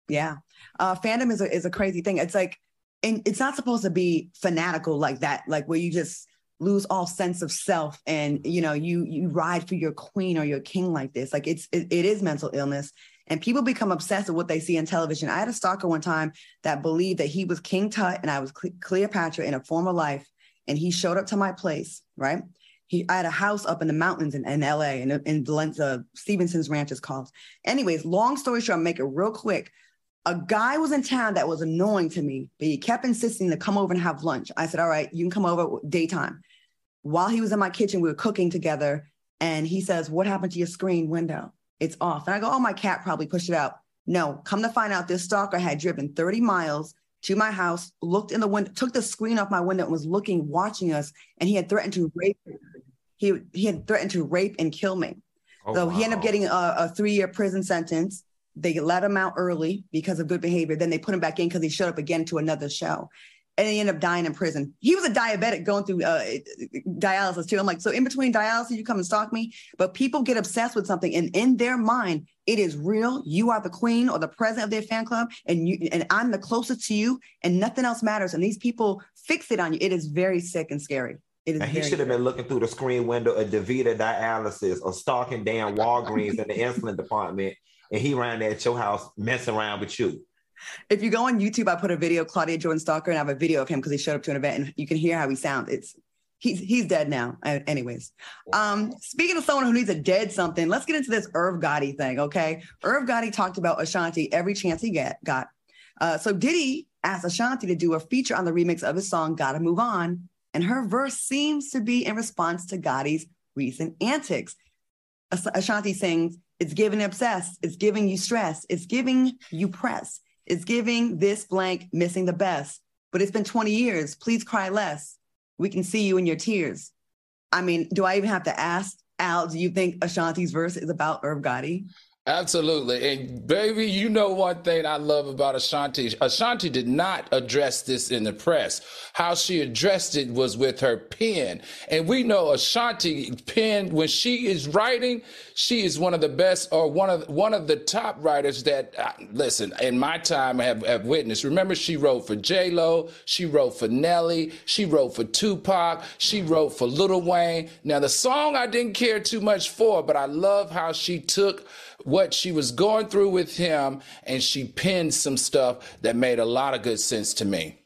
Speaker 1: Yeah. Uh, fandom is a, is a crazy thing. It's like, and it's not supposed to be fanatical like that, like where you just lose all sense of self and, you know, you you ride for your queen or your king like this. Like it's it, it is mental illness. And people become obsessed with what they see on television. I had a stalker one time that believed that he was King Tut and I was Cle- Cleopatra in a former life. And he showed up to my place, right? He, I had a house up in the mountains in, in L A, in, in Valencia, Stevenson's Ranch is called. Anyways, long story short, I'll make it real quick. A guy was in town that was annoying to me, but he kept insisting to come over and have lunch. I said, all right, you can come over daytime. While he was in my kitchen, we were cooking together. And he says, what happened to your screen window? It's off. And I go, oh, my cat probably pushed it out. No, come to find out, this stalker had driven thirty miles to my house, looked in the window, took the screen off my window and was looking, watching us. And he had threatened to rape. He, he had threatened to rape and kill me. Oh, so wow. He ended up getting a, a three-year prison sentence. They let him out early because of good behavior. Then they put him back in because he showed up again to another show. And he ended up dying in prison. He was a diabetic going through uh, dialysis too. I'm like, so in between dialysis, you come and stalk me? But people get obsessed with something. And in their mind, it is real. You are the queen or the president of their fan club. And you and I'm the closest to you. And nothing else matters. And these people fix it on you. It is very sick and scary. It is
Speaker 3: and he should have been looking through the screen window of DaVita dialysis or stalking down Walgreens in the insulin department. And he ran there at your house messing around with you.
Speaker 1: If you go on YouTube, I put a video of Claudia Jordan Stalker and I have a video of him because he showed up to an event and you can hear how he sounds. It's he's he's dead now. Anyways, um, speaking of someone who needs a dead something, let's get into this Irv Gotti thing, okay? Irv Gotti talked about Ashanti every chance he get, got. Uh, so Diddy asked Ashanti to do a feature on the remix of his song "Gotta Move On," and her verse seems to be in response to Gotti's recent antics. As- Ashanti sings, "It's giving obsessed, it's giving you stress, it's giving you press. It's giving this blank missing the best. But it's been twenty years. Please cry less. We can see you in your tears." I mean, do I even have to ask, Al, do you think Ashanti's verse is about Irv Gotti?
Speaker 5: Absolutely. And baby, you know one thing I love about Ashanti. Ashanti did not address this in the press. How she addressed it was with her pen. And we know Ashanti pen, when she is writing, she is one of the best or one of one of the top writers that, uh, listen, in my time have, have witnessed. Remember, she wrote for J-Lo, she wrote for Nelly, she wrote for Tupac, she wrote for Lil Wayne. Now, the song I didn't care too much for, but I love how she took what she was going through with him and she penned some stuff that made a lot of good sense to me.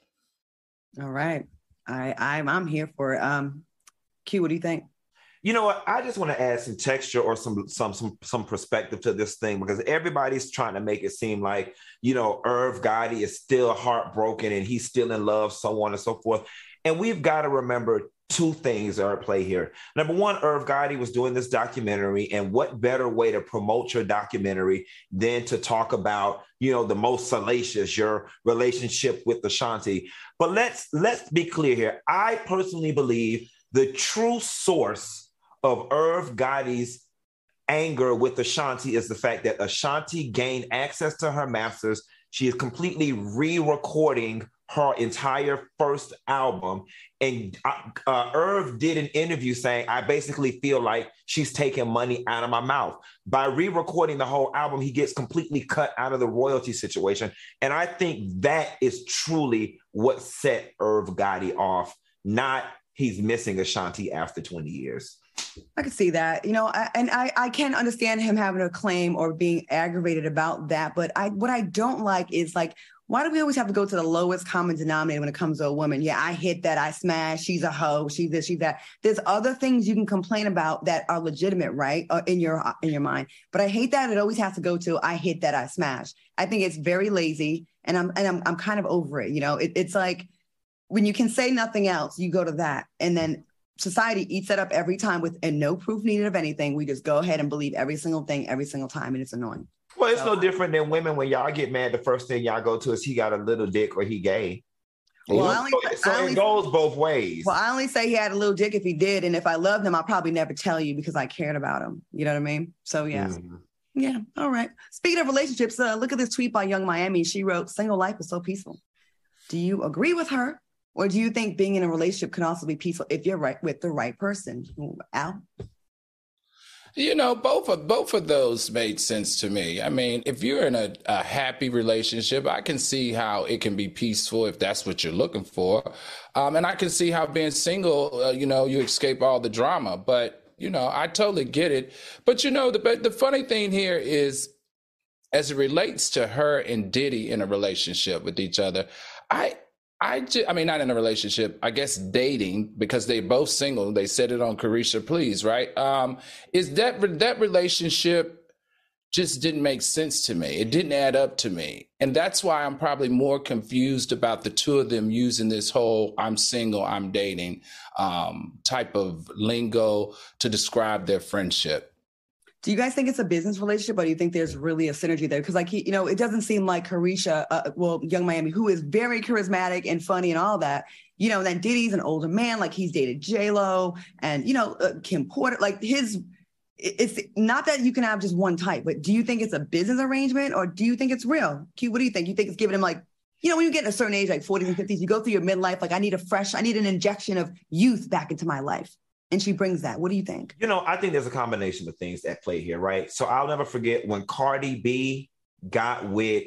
Speaker 1: All right. I, I'm, I'm here for it. Um, Q, what do you think?
Speaker 3: You know what? I just want to add some texture or some some some some perspective to this thing because everybody's trying to make it seem like, you know, Irv Gotti is still heartbroken and he's still in love, so on and so forth. And we've got to remember two things are at play here. Number one, Irv Gotti was doing this documentary, and what better way to promote your documentary than to talk about, you know, the most salacious, your relationship with Ashanti. But let's let's be clear here. I personally believe the true source of Irv Gotti's anger with Ashanti is the fact that Ashanti gained access to her masters. She is completely re-recording her entire first album. And uh, Irv did an interview saying, I basically feel like she's taking money out of my mouth. By re-recording the whole album, he gets completely cut out of the royalty situation. And I think that is truly what set Irv Gotti off, not he's missing Ashanti after twenty years.
Speaker 1: I can see that, you know, I, and I, I can understand him having a claim or being aggravated about that. But I, what I don't like is like, why do we always have to go to the lowest common denominator when it comes to a woman? Yeah, I hit that, I smashed, she's a hoe, she's this, she's that. There's other things you can complain about that are legitimate, right? Uh, in your in your mind. But I hate that it always has to go to, I hit that, I smashed. I think it's very lazy, and I'm and I'm I'm kind of over it. You know, it, it's like when you can say nothing else, you go to that, and then society eats that up every time with and no proof needed of anything. We just go ahead and believe every single thing every single time, and it's annoying.
Speaker 3: Well, it's so, no different than women when y'all get mad. The first thing y'all go to is he got a little dick or he gay. Well, I only, so so I only, it goes both ways.
Speaker 1: Well, I only say he had a little dick if he did, and if I loved him, I'll probably never tell you because I cared about him. You know what I mean? So yeah, mm. yeah. All right. Speaking of relationships, uh, look at this tweet by Young Miami. She wrote, "Single life is so peaceful." Do you agree with her? Or do you think being in a relationship can also be peaceful if you're right with the right person? Al?
Speaker 5: You know, both of both of those made sense to me. I mean, if you're in a, a happy relationship, I can see how it can be peaceful if that's what you're looking for. Um, and I can see how being single, uh, you know, you escape all the drama. But, you know, I totally get it. But, you know, the the funny thing here is, as it relates to her and Diddy in a relationship with each other, I I, just, I mean, not in a relationship, I guess dating, because they both single. They said it on Caresha Please, right? Um, is that that relationship just didn't make sense to me. It didn't add up to me. And that's why I'm probably more confused about the two of them using this whole I'm single, I'm dating um, type of lingo to describe their friendship.
Speaker 1: Do you guys think it's a business relationship, or do you think there's really a synergy there? Because, like, he, you know, it doesn't seem like Caresha, uh, well, Young Miami, who is very charismatic and funny and all that, you know, and then Diddy's an older man, like he's dated J-Lo and, you know, uh, Kim Porter, like his, it's not that you can have just one type, but do you think it's a business arrangement, or do you think it's real? Q, what do you think? You think it's giving him, like, you know, when you get a certain age, like forties and fifties, you go through your midlife, like I need a fresh, I need an injection of youth back into my life. And she brings that. What do you think?
Speaker 3: You know, I think there's a combination of things at play here, right? So I'll never forget when Cardi B got with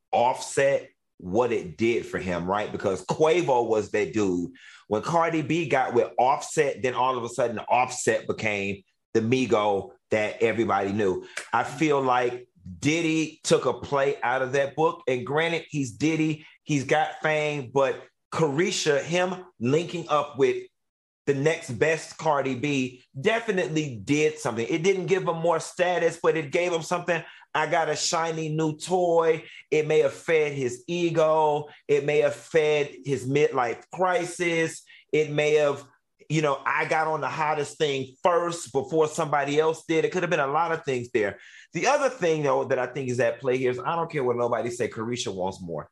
Speaker 3: Offset, what it did for him, right? Because Quavo was that dude. When Cardi B got with Offset, then all of a sudden Offset became the Migo that everybody knew. I feel like Diddy took a play out of that book. And granted, he's Diddy, he's got fame, but Caresha, him linking up with the next best Cardi B, definitely did something. It didn't give him more status, but it gave him something. I got a shiny new toy. It may have fed his ego. It may have fed his midlife crisis. It may have, you know, I got on the hottest thing first before somebody else did. It could have been a lot of things there. The other thing, though, that I think is at play here is I don't care what nobody say, Caresha wants more.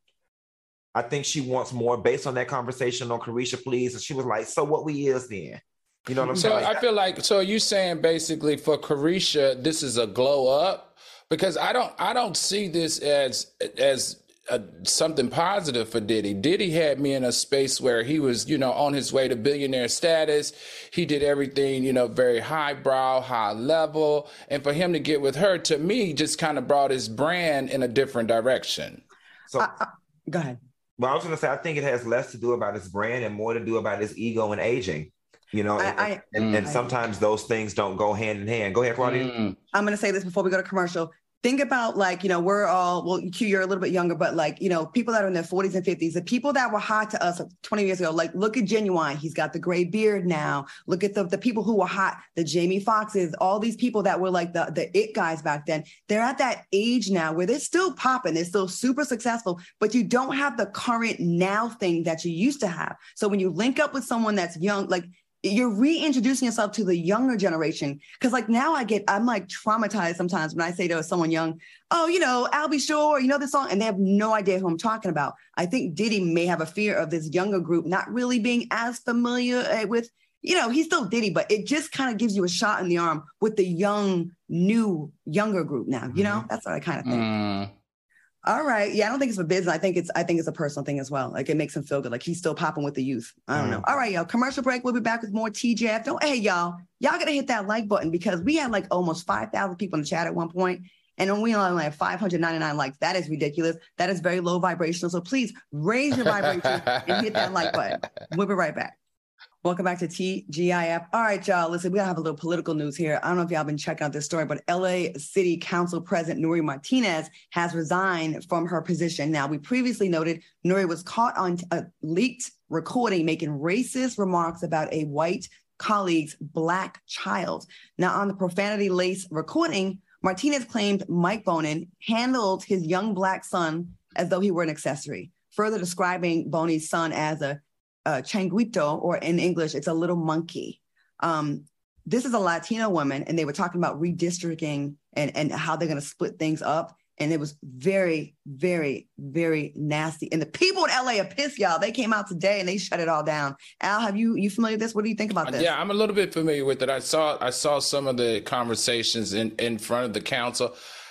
Speaker 3: I think she wants more based on that conversation on Caresha Please. And she was like, so what we is then? You know what I'm
Speaker 5: so
Speaker 3: saying?
Speaker 5: I feel like, so you saying basically for Caresha, this is a glow up? Because I don't I don't see this as as a, something positive for Diddy. Diddy had me in a space where he was, you know, on his way to billionaire status. He did everything, you know, very highbrow, high level. And for him to get with her, to me, just kind of brought his brand in a different direction.
Speaker 3: So
Speaker 1: uh, uh, go ahead.
Speaker 3: Well, I was going to say, I think it has less to do about his brand and more to do about his ego and aging. You know,
Speaker 1: I,
Speaker 3: and,
Speaker 1: I,
Speaker 3: and,
Speaker 1: I,
Speaker 3: and sometimes those things don't go hand in hand. Go ahead, Claudia.
Speaker 5: Mm.
Speaker 1: I'm going to say this before we go to commercial. Think about, like, you know, we're all, well, Q, you're a little bit younger, but like, you know, people that are in their forties and fifties, the people that were hot to us twenty years ago, like, look at Genuine. He's got the gray beard now. Look at the, the people who were hot, the Jamie Foxxes, all these people that were like the, the it guys back then. They're at that age now where they're still popping. They're still super successful, but you don't have the current now thing that you used to have. So when you link up with someone that's young, like, you're reintroducing yourself to the younger generation. Cause like now I get, I'm like traumatized sometimes when I say to someone young, oh, you know, Albie Shore, you know this song, and they have no idea who I'm talking about. I think Diddy may have a fear of this younger group not really being as familiar with, you know, he's still Diddy, but it just kind of gives you a shot in the arm with the young, new, younger group now, you know, mm-hmm. That's what I kind of think. Mm. All right. Yeah, I don't think it's a business. I think it's I think it's a personal thing as well. Like, it makes him feel good. Like, he's still popping with the youth. I don't mm. know. All right, y'all. Commercial break. We'll be back with more T J F. Don't, hey, y'all. Y'all got to hit that like button because we had like almost five thousand people in the chat at one point, and then we only have five hundred ninety-nine likes. That is ridiculous. That is very low vibrational. So please raise your vibration and hit that like button. We'll be right back. Welcome back to T G I F. All right, y'all, listen, we gotta have a little political news here. I don't know if y'all been checking out this story, but L A City Council President Nury Martinez has resigned from her position. Now, we previously noted Nury was caught on a leaked recording making racist remarks about a white colleague's black child. Now, on the profanity-laced recording, Martinez claimed Mike Bonin handled his young black son as though he were an accessory, further describing Boney's son as a Uh, changuito, or in English, it's a little monkey. Um, this is a Latino woman, and they were talking about redistricting and, and how they're going to split things up. And it was very, very, very nasty. And the people in L A are pissed, y'all. They came out today and they shut it all down. Al, have you you familiar with this? What do you think about this?
Speaker 5: Yeah, I'm a little bit familiar with it. I saw I saw some of the conversations in, in front of the council.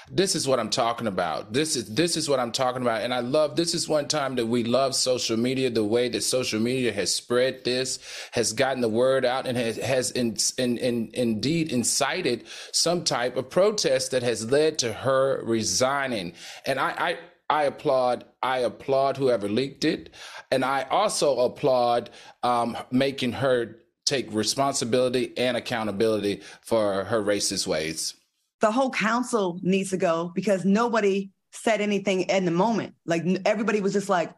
Speaker 5: This is what I'm talking about. This is this is what I'm talking about. And I love, this is one time that we love social media, the way that social media has spread this, has gotten the word out, and has, has in, in, in, indeed incited some type of protest that has led to her resigning. And I, I I applaud, I applaud whoever leaked it. And I also applaud um, making her take responsibility and accountability for her racist ways.
Speaker 1: The whole council needs to go because nobody said anything in the moment. Like everybody was just like,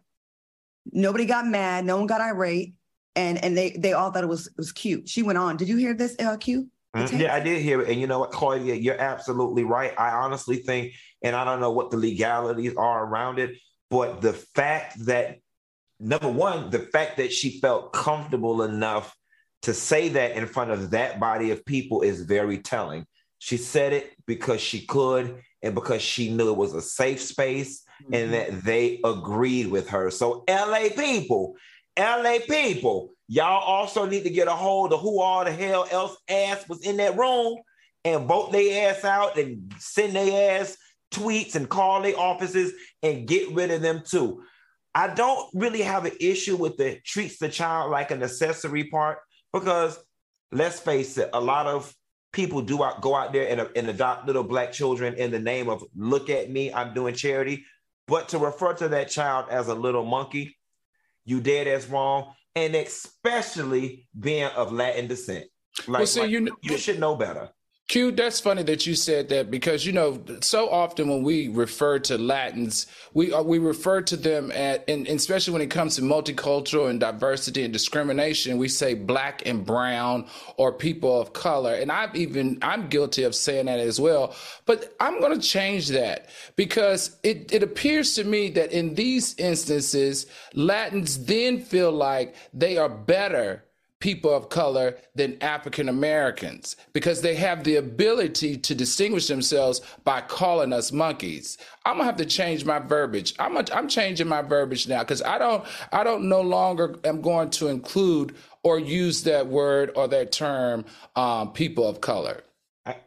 Speaker 1: nobody got mad, no one got irate, and and they they all thought it was it was cute. She went on. Did you hear this, uh, Q?
Speaker 3: Mm-hmm. Yeah, I did hear it. And you know what, Claudia, you're absolutely right. I honestly think, and I don't know what the legalities are around it, but the fact that, number one, the fact that she felt comfortable enough to say that in front of that body of people is very telling. She said it because she could and because she knew it was a safe space, mm-hmm. and that they agreed with her. So L A people, L A people, y'all also need to get a hold of who all the hell else ass was in that room and vote their ass out and send their ass tweets and call their offices and get rid of them too. I don't really have an issue with the treats the child like an accessory part because let's face it, a lot of people do out, go out there and, and adopt little Black children in the name of, look at me, I'm doing charity. But to refer to that child as a little monkey, you dead as wrong. And especially being of Latin descent. Like,
Speaker 5: well, see,
Speaker 3: like
Speaker 5: you,
Speaker 3: you should know better.
Speaker 5: Q, that's funny that you said that because, you know, so often when we refer to Latins, we uh, we refer to them at, and, and especially when it comes to multicultural and diversity and discrimination, we say Black and brown or people of color. And I've even, I'm guilty of saying that as well. But I'm going to change that because it, it appears to me that in these instances, Latins then feel like they are better people of color than African Americans because they have the ability to distinguish themselves by calling us monkeys. I'm gonna have to change my verbiage. I'm a, I'm changing my verbiage now because I don't I don't no longer am going to include or use that word or that term, um, people of color.
Speaker 3: I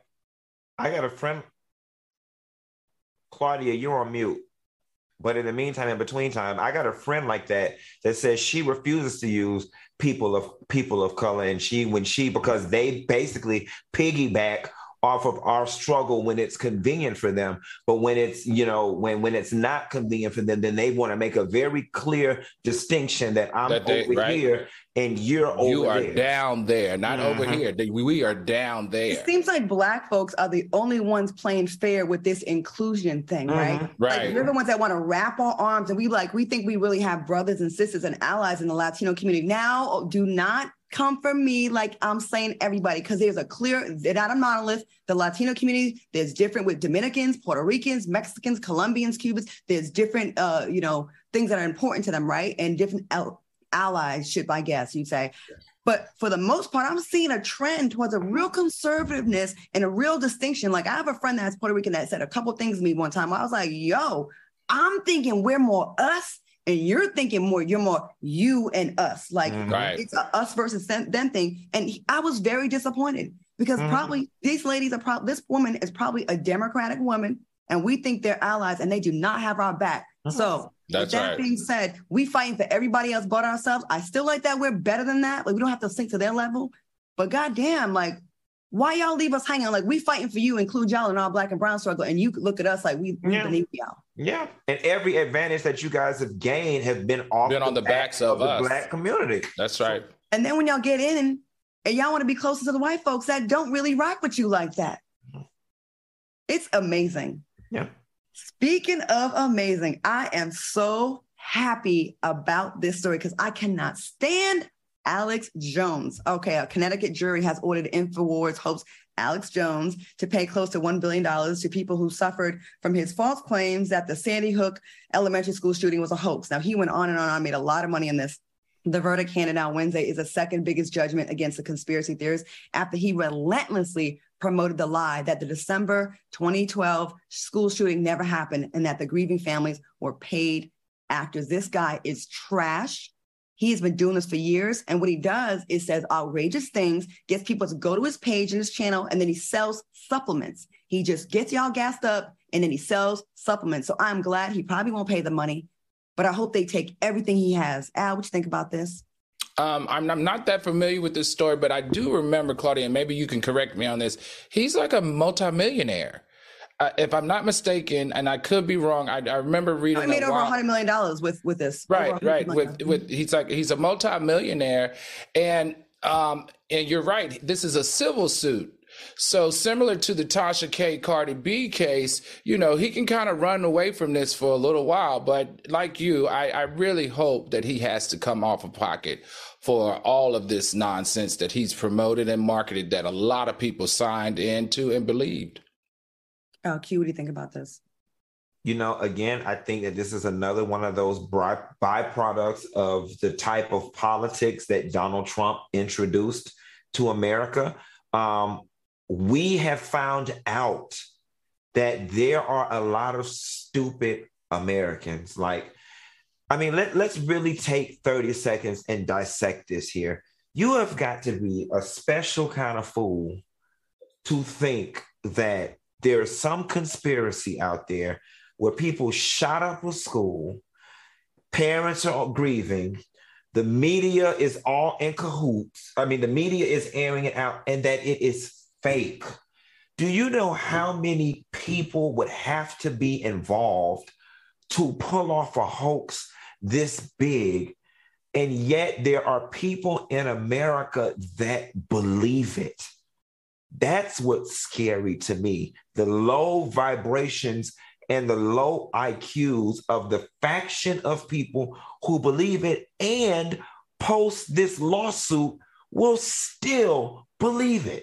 Speaker 3: I got a friend, Claudia. You're on mute. But in the meantime, in between time, I got a friend like that that says she refuses to use people of people of color, and she when she because they basically piggyback off of our struggle when it's convenient for them, but when it's you know when when it's not convenient for them, then they want to make a very clear distinction that I'm that they, over right? here and you're over
Speaker 5: you are
Speaker 3: there.
Speaker 5: down there, not mm-hmm. over here. We are down there.
Speaker 1: It seems like Black folks are the only ones playing fair with this inclusion thing, mm-hmm. right?
Speaker 5: Right.
Speaker 1: Like we're the ones that want to wrap our arms, and we like we think we really have brothers and sisters and allies in the Latino community. Now, do not come for me like I'm saying everybody, because there's a clear, they're not a monolith. The Latino community, there's different with Dominicans, Puerto Ricans, Mexicans, Colombians, Cubans. There's different, uh, you know, things that are important to them, right? And different al- allyship, I guess you'd say. But for the most part, I'm seeing a trend towards a real conservativeness and a real distinction. Like I have a friend that's Puerto Rican that said a couple things to me one time. I was like, yo, I'm thinking we're more us. And you're thinking more, you're more you and us. Like
Speaker 5: right.
Speaker 1: It's a us versus them, them thing. And he, I was very disappointed because mm-hmm. probably these ladies are probably, this woman is probably a Democratic woman and we think they're allies and they do not have our back. Mm-hmm. So
Speaker 5: That's
Speaker 1: with that
Speaker 5: right.
Speaker 1: being said, we fighting for everybody else but ourselves. I still like that we're better than that. Like we don't have to sink to their level, but goddamn, like why y'all leave us hanging? Like we fighting for you, include y'all in our Black and brown struggle. And you look at us like we, we
Speaker 3: yeah.
Speaker 1: beneath y'all.
Speaker 3: Yeah, and every advantage that you guys have gained have been off
Speaker 5: been on the, the backs of,
Speaker 3: of
Speaker 5: us.
Speaker 3: the Black community.
Speaker 5: That's right.
Speaker 1: And then when y'all get in and y'all want to be closer to the white folks that don't really rock with you like that. It's amazing.
Speaker 3: Yeah.
Speaker 1: Speaking of amazing, I am so happy about this story because I cannot stand Alex Jones. Okay, a Connecticut jury has ordered InfoWars host Alex Jones to pay close to one billion dollars to people who suffered from his false claims that the Sandy Hook elementary school shooting was a hoax. Now, he went on and on and made a lot of money in this. The verdict handed out Wednesday is the second biggest judgment against the conspiracy theorists after he relentlessly promoted the lie that the December twenty twelve school shooting never happened and that the grieving families were paid actors. This guy is trash. He's been doing this for years. And what he does is says outrageous things, gets people to go to his page and his channel, and then he sells supplements. He just gets y'all gassed up and then he sells supplements. So I'm glad he probably won't pay the money, but I hope they take everything he has. Al, what you think about this?
Speaker 5: Um, I'm, I'm not that familiar with this story, but I do remember, Claudia, and maybe you can correct me on this. He's like a multimillionaire. Uh, if I'm not mistaken, and I could be wrong, I, I remember reading.
Speaker 1: He made
Speaker 5: a
Speaker 1: over
Speaker 5: while,
Speaker 1: one hundred million dollars with with this.
Speaker 5: Right, right. With with he's like he's a multimillionaire, and um, and you're right. This is a civil suit. So similar to the Tasha K. Cardi B case, you know, he can kind of run away from this for a little while. But like you, I, I really hope that he has to come off of pocket for all of this nonsense that he's promoted and marketed that a lot of people signed into and believed.
Speaker 1: Uh, Q, what do you think about this?
Speaker 3: You know, again, I think that this is another one of those by- byproducts of the type of politics that Donald Trump introduced to America. Um, we have found out that there are a lot of stupid Americans. Like, I mean, let, let's really take thirty seconds and dissect this here. You have got to be a special kind of fool to think that there's some conspiracy out there where people shot up a school, parents are grieving, the media is all in cahoots. I mean, the media is airing it out, and that it is fake. Do you know how many people would have to be involved to pull off a hoax this big? And yet there are people in America that believe it. That's what's scary to me. The low vibrations and the low I Qs of the faction of people who believe it and post this lawsuit will still believe it.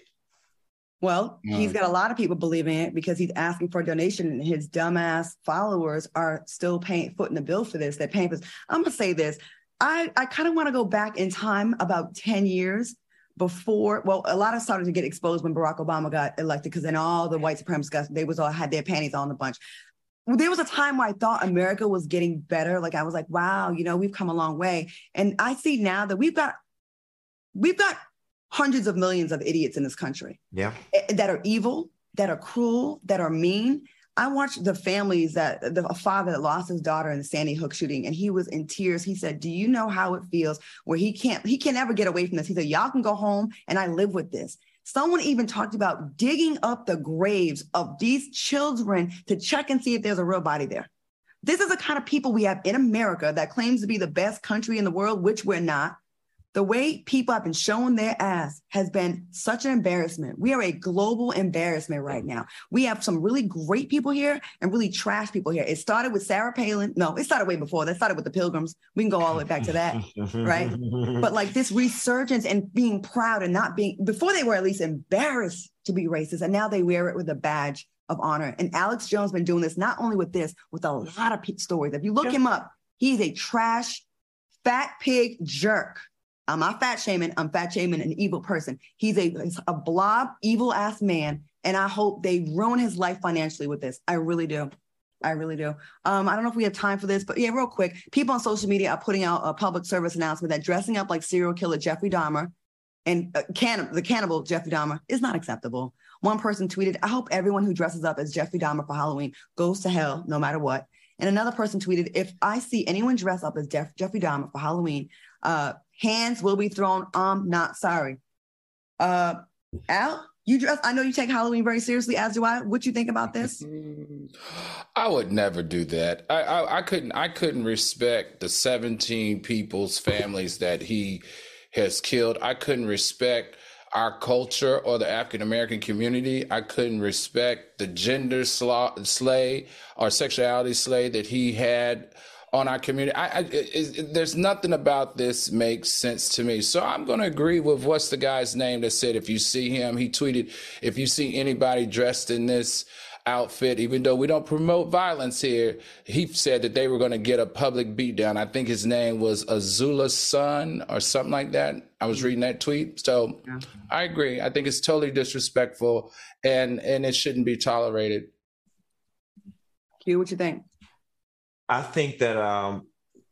Speaker 1: Well, mm. he's got a lot of people believing it because he's asking for a donation, and his dumbass followers are still paying, footing the bill for this. They're paying for this. I'm going to say this. I, I kind of want to go back in time about ten years before, well, a lot of started to get exposed when Barack Obama got elected, because then all the white supremacists got, they was all had their panties on the bunch. There was a time where I thought America was getting better. Like I was like, wow, you know, we've come a long way. And I see now that we've got, we've got hundreds of millions of idiots in this country.
Speaker 3: Yeah.
Speaker 1: That are evil, that are cruel, that are mean. I watched the families that the a father that lost his daughter in the Sandy Hook shooting, and he was in tears. He said, do you know how it feels where he can't, he can never get away from this. He said, y'all can go home and I live with this. Someone even talked about digging up the graves of these children to check and see if there's a real body there. This is the kind of people we have in America that claims to be the best country in the world, which we're not. The way people have been showing their ass has been such an embarrassment. We are a global embarrassment right now. We have some really great people here and really trash people here. It started with Sarah Palin. No, it started way before. That started with the Pilgrims. We can go all the way back to that, right? But like this resurgence and being proud and not being, before they were at least embarrassed to be racist, and now they wear it with a badge of honor. And Alex Jones been doing this, not only with this, with a lot of stories. If you look him up, he's a trash, fat pig jerk. I'm not fat shaming. I'm fat shaming an evil person. He's a, a blob, evil ass man. And I hope they ruin his life financially with this. I really do. I really do. Um, I don't know if we have time for this, but yeah, real quick. People on social media are putting out a public service announcement that dressing up like serial killer Jeffrey Dahmer and uh, can- the cannibal Jeffrey Dahmer is not acceptable. One person tweeted, I hope everyone who dresses up as Jeffrey Dahmer for Halloween goes to hell no matter what. And another person tweeted, if I see anyone dress up as Jeff- Jeffrey Dahmer for Halloween, uh, hands will be thrown. I'm not sorry. Uh, Al, you dress, I know you take Halloween very seriously, as do I. What you think about this?
Speaker 5: I would never do that. I, I, I couldn't I couldn't respect the seventeen people's families that he has killed. I couldn't respect our culture or the African-American community. I couldn't respect the gender sl- slay or sexuality slay that he had on our community. I, I, it, it, there's nothing about this makes sense to me. So I'm going to agree with what's the guy's name that said, if you see him, he tweeted, if you see anybody dressed in this outfit, even though we don't promote violence here, he said that they were going to get a public beatdown. I think his name was Azula's son or something like that. I was reading that tweet. So yeah. I agree. I think it's totally disrespectful and, and it shouldn't be tolerated.
Speaker 1: Q, what you think?
Speaker 3: I think that um,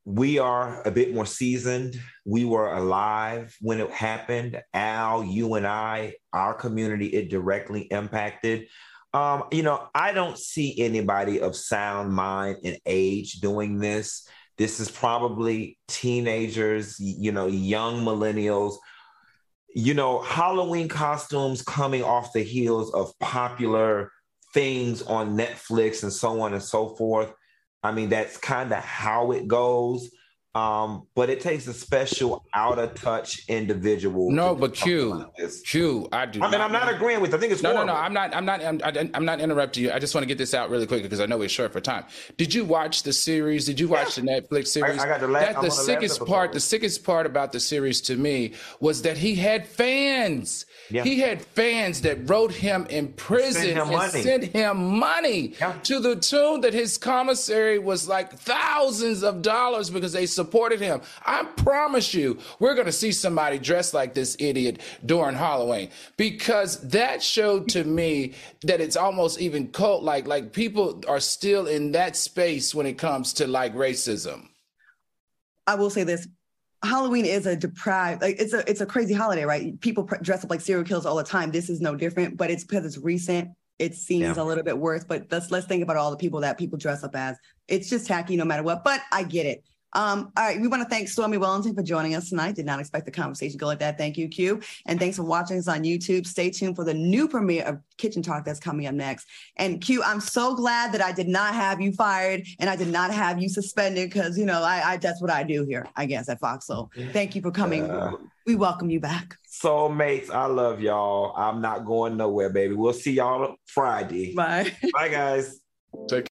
Speaker 3: we are a bit more seasoned. We were alive when it happened. Al, you and I, our community, it directly impacted. Um, you know, I don't see anybody of sound mind and age doing this. This is probably teenagers, you know, young millennials. You know, Halloween costumes coming off the heels of popular things on Netflix and so on and so forth. I mean, that's kind of how it goes. Um, but it takes a special out of touch individual.
Speaker 5: No, but Q, Q, I do.
Speaker 3: I mean, not, I'm not agreeing with. I think it's
Speaker 5: no,
Speaker 3: horrible.
Speaker 5: no, no. I'm not. I'm not. I'm, I'm not interrupting you. I just want to get this out really quick because I know we're short for time. Did you watch the series? Did you watch yeah. the Netflix series?
Speaker 3: I, I got the last.
Speaker 5: That the sickest part. The sickest part about the series to me was that he had fans. Yeah. He had fans that wrote him in prison
Speaker 3: sent him
Speaker 5: and
Speaker 3: money.
Speaker 5: sent him money
Speaker 3: yeah.
Speaker 5: to the tune that his commissary was like thousands of dollars because they supported him. I promise you, we're going to see somebody dressed like this idiot during Halloween because that showed to me that it's almost even cult like like people are still in that space when it comes to like racism.
Speaker 1: I will say this. Halloween is a deprived, like it's a it's a crazy holiday, right? People pr- dress up like serial killers all the time. This is no different, but it's because it's recent. It seems yeah. a little bit worse, but let's let's think about all the people that people dress up as. It's just tacky no matter what, but I get it. Um, all right, we want to thank Stormy Wellington for joining us tonight. Did not expect the conversation to go like that. Thank you, Q. And thanks for watching us on YouTube. Stay tuned for the new premiere of Kitchen Talk that's coming up next. And Q, I'm so glad that I did not have you fired and I did not have you suspended because, you know, I, I that's what I do here, I guess, at Fox. So thank you for coming. Uh, we welcome you back.
Speaker 3: Soulmates, I love y'all. I'm not going nowhere, baby. We'll see y'all Friday.
Speaker 1: Bye.
Speaker 3: Bye, guys.